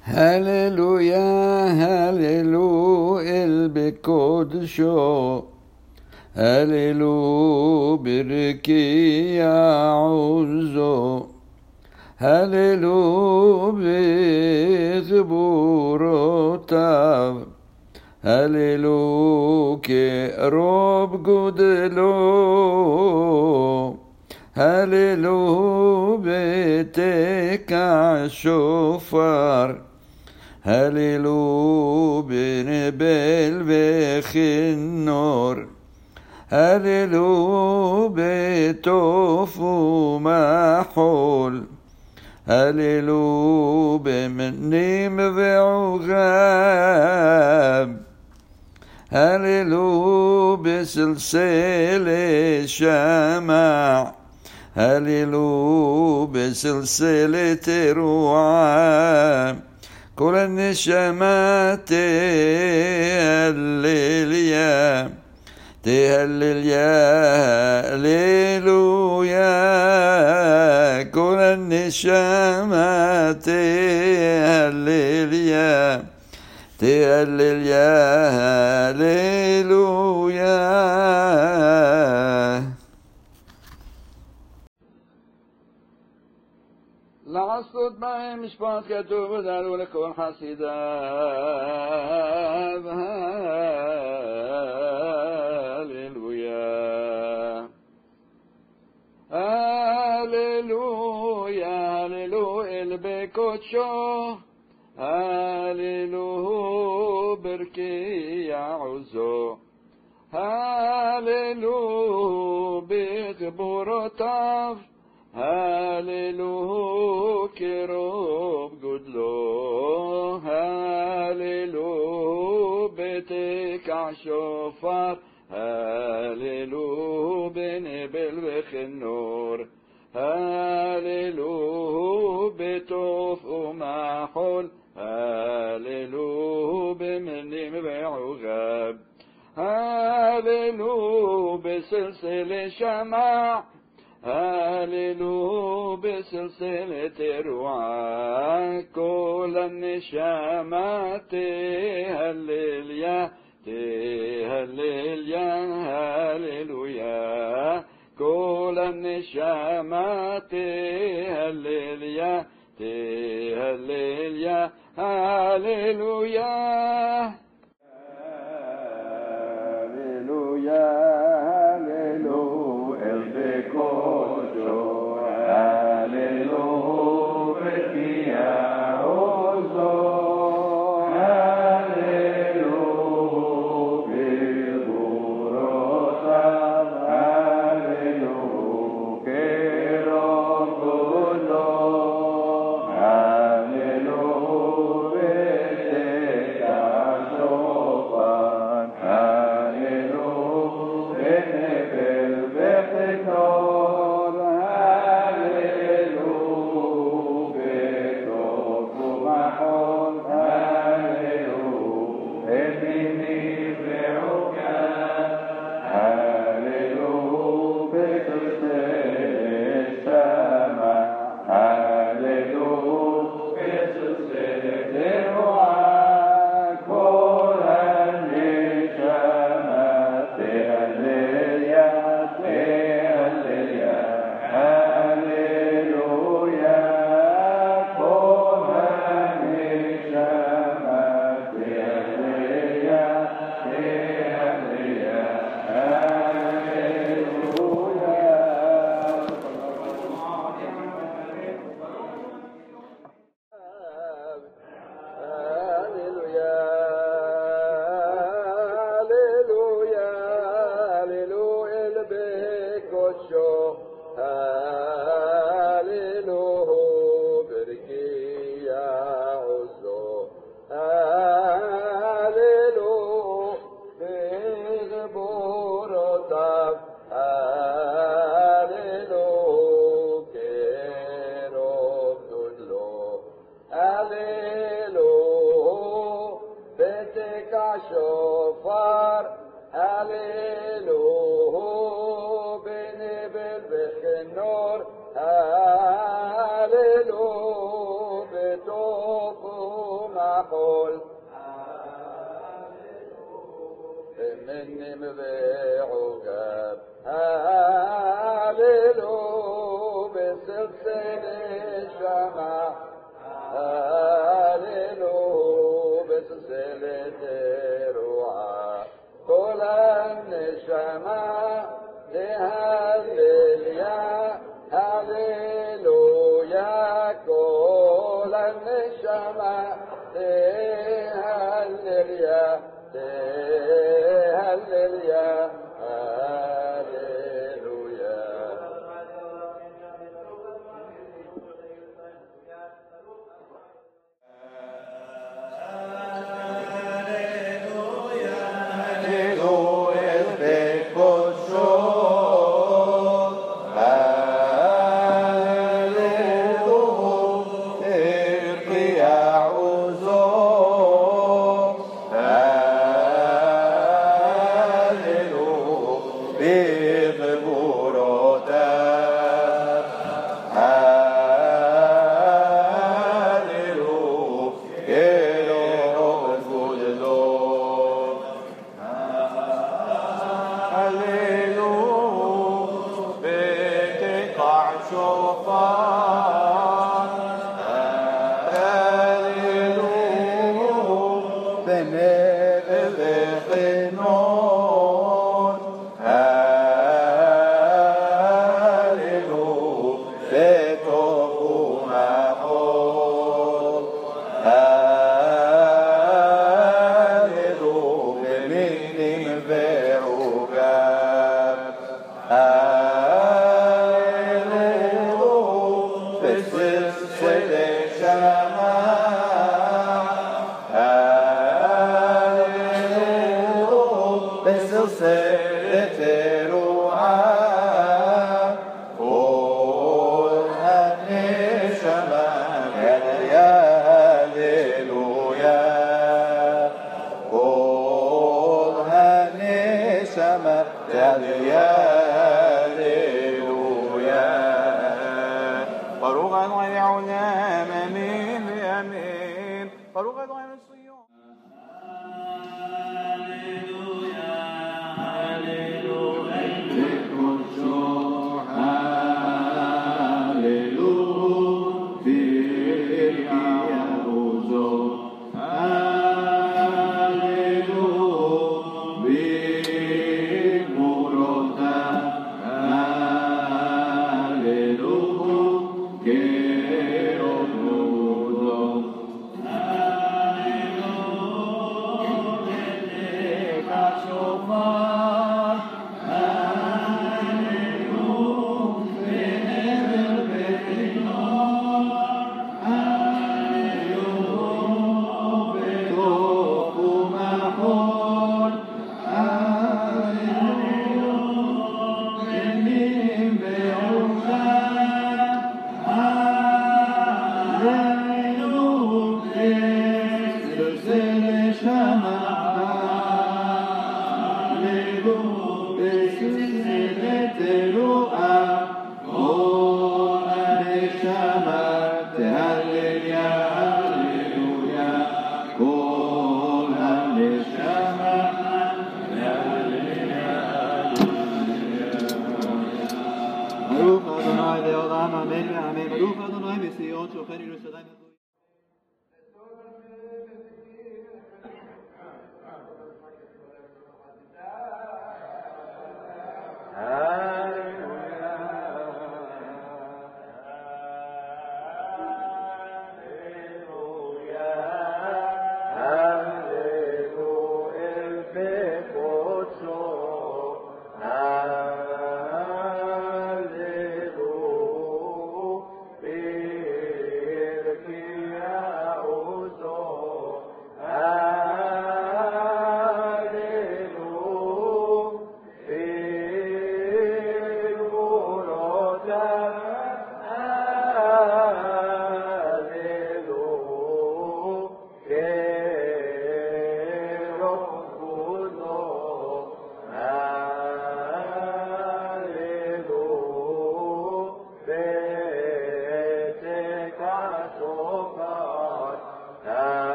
هللويا هللويا بقدشو هللو بركي يعوزو هللو بغبورتاv هللو كرب جدلو هللو بتكع شوفر هللو بنبل بخنور هللو بتوف ومحول هللو بمنيم وعغاب هللو بسلسلة شمع هللو بسلسلة رعام كل النشمات تهلل يا تهلل يا هللويا كل النشمات تهلل يا تهلل يا هللويا. לעשות בהם משפט כתוב ודלו לכל חסידיו הללויה הללויה הללו אל בקודשו הללו ברכי יעוזו הללו בגבורותיו هللو كرب جدلو هللو بتكع شوفر هللو بنبل بخنور هللو بتوف ومحول هللو بمنيم بعغاب هللو بسلسلة شمع هللو بسلسلة رعاة كل النشامات تهلل يا تهلل يا هللويا كل النشامات تهلل يا تهلل يا هللويا هللويا شوفر هللوه بنبل بخنور هللوه بتوفو מחול מנים ועוגב הללו בסלסל נשמה הללו בסלסל תרועה כל הנשמה להלליה הללויה כל הנשמה להלליה להלליה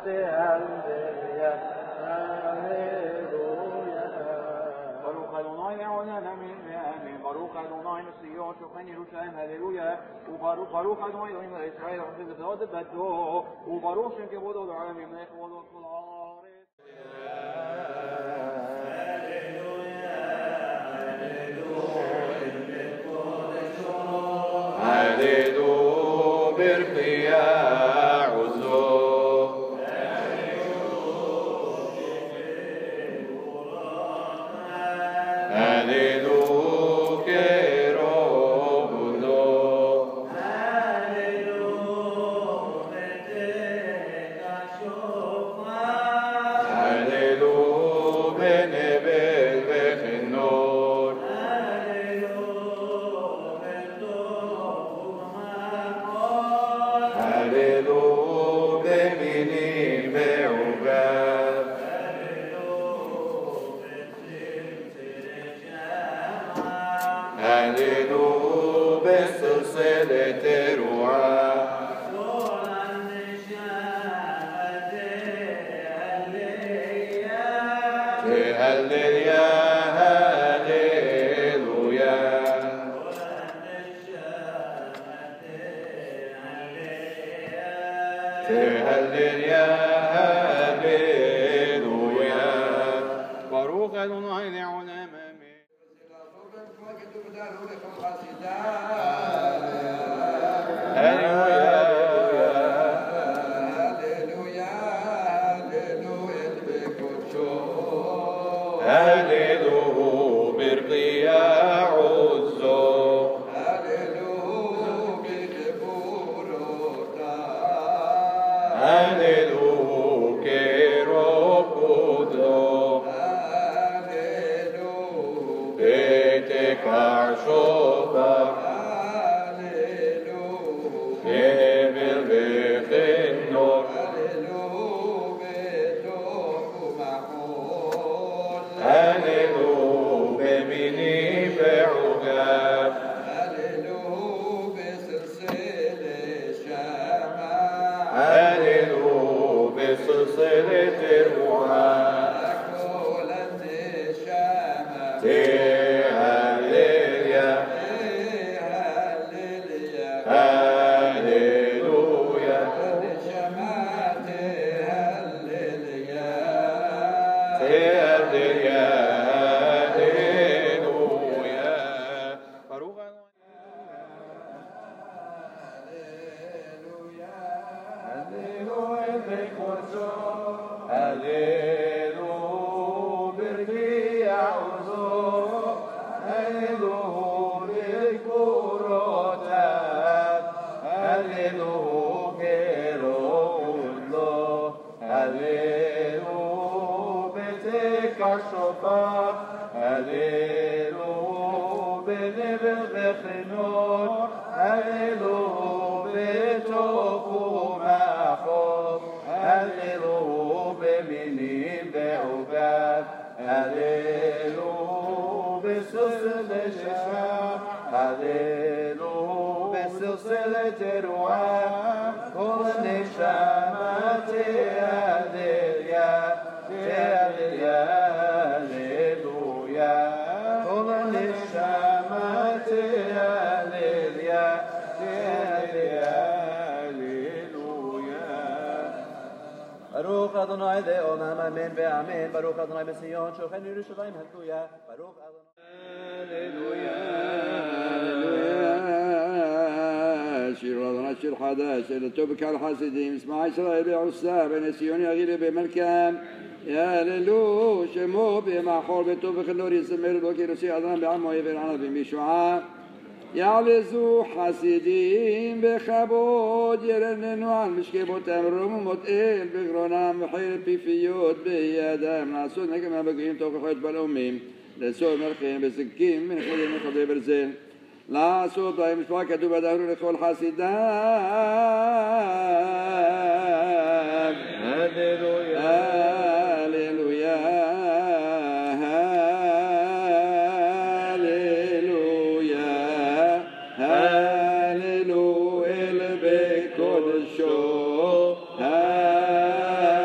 ברוך אדוני נשיאו שוכן ירושלים הללויה וברוך אדוני אלוהים לישראל וחסד ותהוד בדו וברוך שם כבודו לעולם ימלך כבודו כל הארץ. הללו ברכיה עוזו הללו Baruch Adonai le'olam amen ve'amen. Baruch Adonai b'Sion shochem Yerushalayim hallelujah. Baruch Adonai. Hallelujah. Shir Adonai Shir Hadash. Elatov Kal Hasidim. Isma Yisrael be'Usar. Ben Sion Yagil be'Melkam. Hallelujah. Shemo be'Machor be'Tov be'Chenor Yisrael Elokim Rosi Adonai be'Amo Yever Anad be'Mishua. يعلزوا حسيدين بخبود يرننوا عن مشكبوتهم رمومت إل بغرونام بحير بفيوت بيادام ناسون كما بقيم توقفت بالأميم لسوء مرقين بسكين من خلي من خلي برزين لا صوت باي مشفاك دوبا دهرون لخول حسيدان هاليلويا هاليلويا Hallelujah,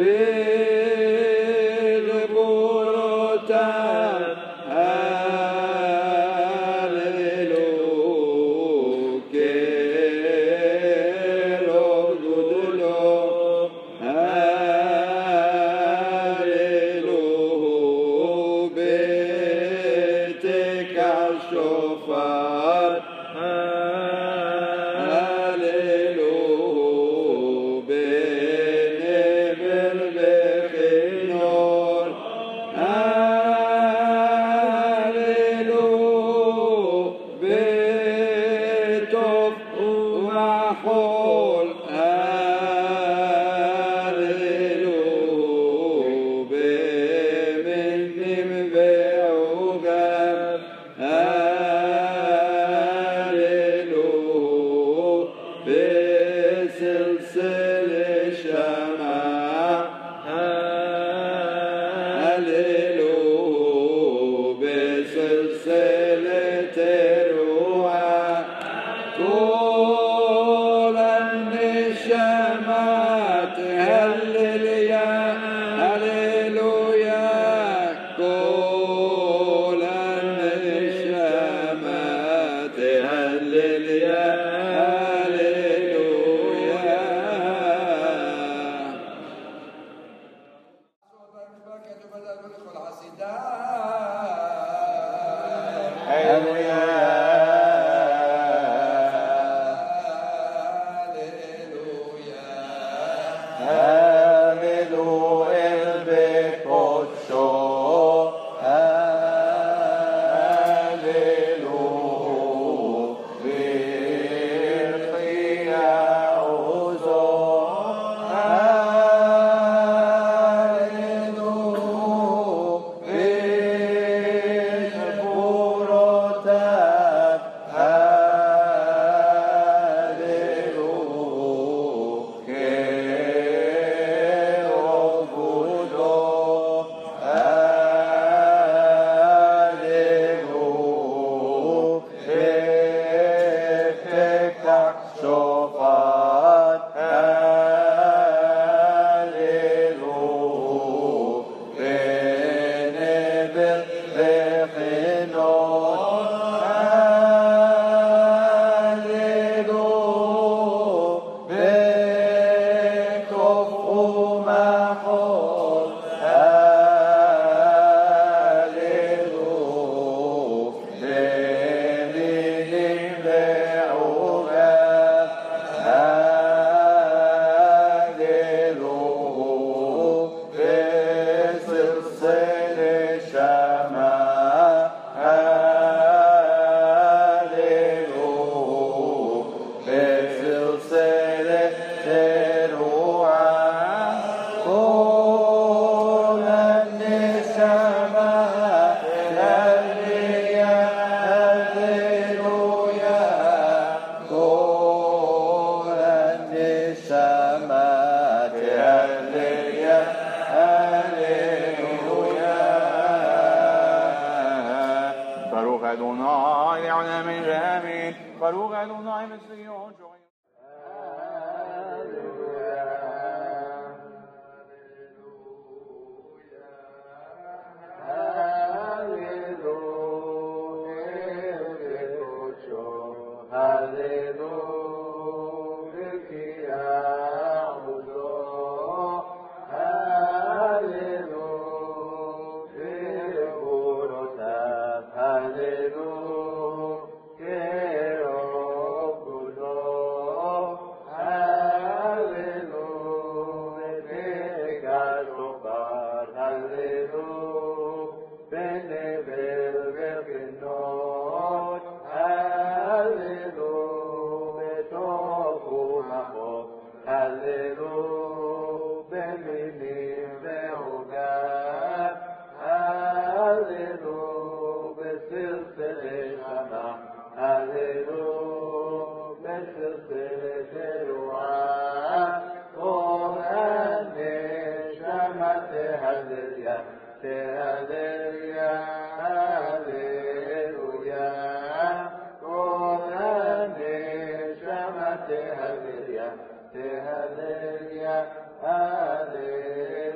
Hallelujah, hallelujah.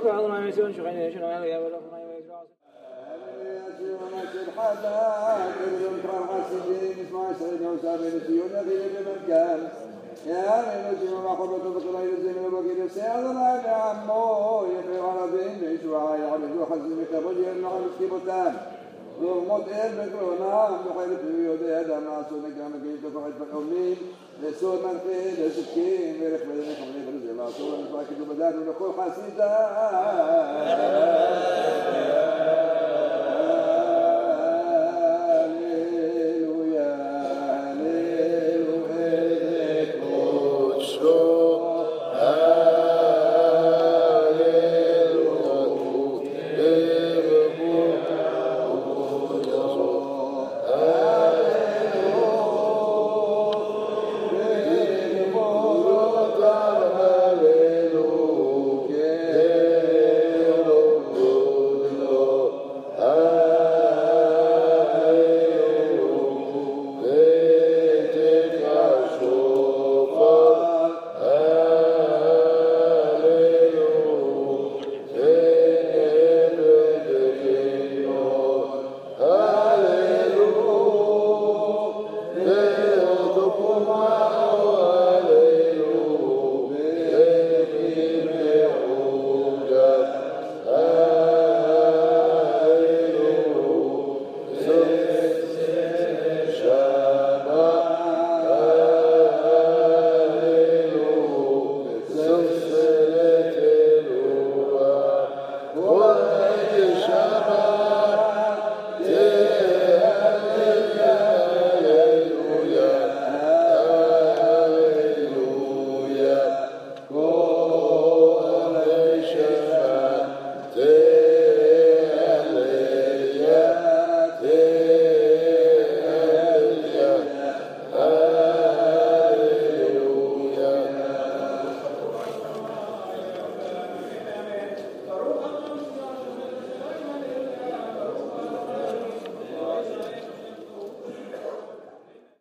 ברוך אדוני מסיון שוכן ישנו אליה ברוך אדוני מזרח يا من يجمع ما قبل تذكر يزين وبقي السيادة لا يعمو يفعل عربين يشوع يعمل وحزم كبدي النعم سكيبتان وموت المكرونا بخير في يده هذا ما سونك كما كنت تفعل في الأمين لسور من فيه لسكين ويرخ بدنك من يفرز الله سورة نفاك جبدان ونقول حسيدا